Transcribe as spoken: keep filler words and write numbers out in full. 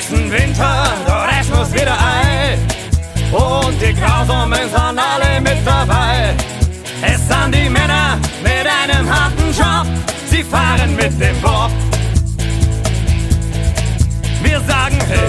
heißen Winter, doch es muss wieder Ei. Und die Grausamen sind alle mit dabei. Es sind die Männer mit einem harten Job, sie fahren mit dem Bob. Wir sagen